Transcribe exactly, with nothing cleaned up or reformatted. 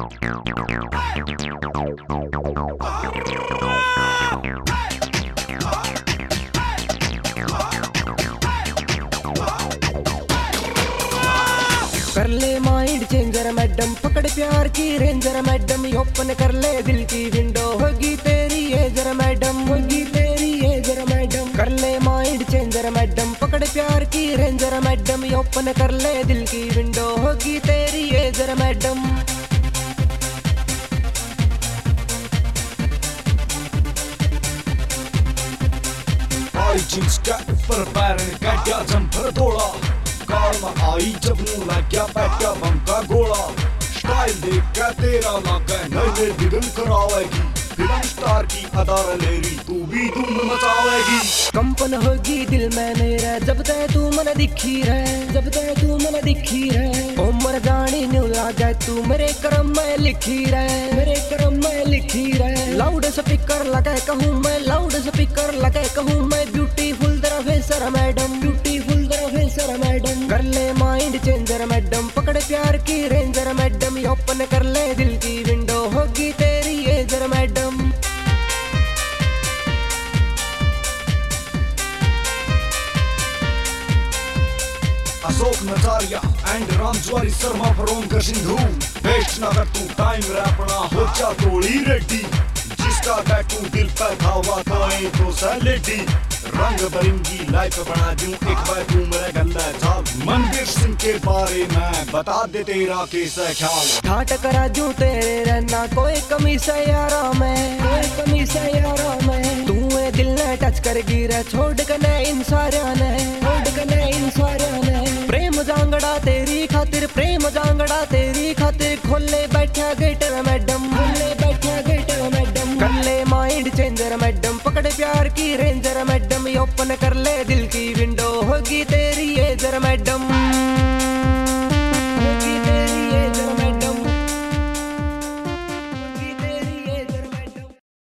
कर ले mind changer madam, पकड़ प्यार की रेंजर मैडम, ओपन कर ले दिल की विंडो, होगी तेरी एजर मैडम, होगी तेरी एजर मैडम। कर ले माइंड चेंजर मैडम, पकड़ प्यार की रेंजर मैडम, ओपन कर ले दिल की विंडो, होगी तेरी एजर मैडम। जींस का ऊपर पैरन का क्या जंपर तोड़ा, कार में आई जब मुंह लग गया बैठा बम का गोला। स्टाइल देख कर तेरा लागा नजर दिल करावेगी, फिल्म स्टार की अदार लेरी तू भी धूम मचावेगी। कंपन होगी दिल में मेरा जब तक तू मन दिखी रहे, जब तक तू मन दिखी रहे। उम्र जानी न्यू लागे तू मेरे करम में लिखी रहे, मेरे करम में लिखी रहे। लाउड स्पीकर लगे कहूँ मैं, लाउड स्पीकर लगे कहूँ मैं, ब्यूटीफुल तरह फेसर मैडम, ब्यूटीफुल तरह फेसर मैडम। कर ले माइंड चेंजर मैडम, पकड़ प्यार की रेंजर मैडम, ओपन कर ले दिल की विंडो, होगी तेरी एजर madam. Ashok Najariya and Ramjwari Sharma from का सिंधु, वेस्ट ना कर तू टाइम रैपना हो जा थोड़ी रेडी। जिसका टैटू दिल पर था हुआ तो तो सैलेडी, रंग बरंगी लाइफ बना दूं एक बार तू मेरे गल्ला झाल। मनवीर सिंह के बारे में बता दे तेरा कैसा ख्याल, ठाट करा दूं तेरे रहना कोई कमी से यारा में, कोई कमी से यारा में। तू ए दिल ने टच कर गिरा छोड़ के ने इन सारे ने, छोड़ के ने इन सारे ने। प्रेम जांगड़ा तेरी खातिर, प्रेम जांगड़ा तेरी खातिर, खोले बैठा गेटर मैडम, खोले बैठा गेटर मैडम। कर ले माइंड चेंजर मैडम, पकड़ प्यार की रेंजर मैडम, ओपन कर ले दिल की विंडो, होगी तेरी एजर मैडम।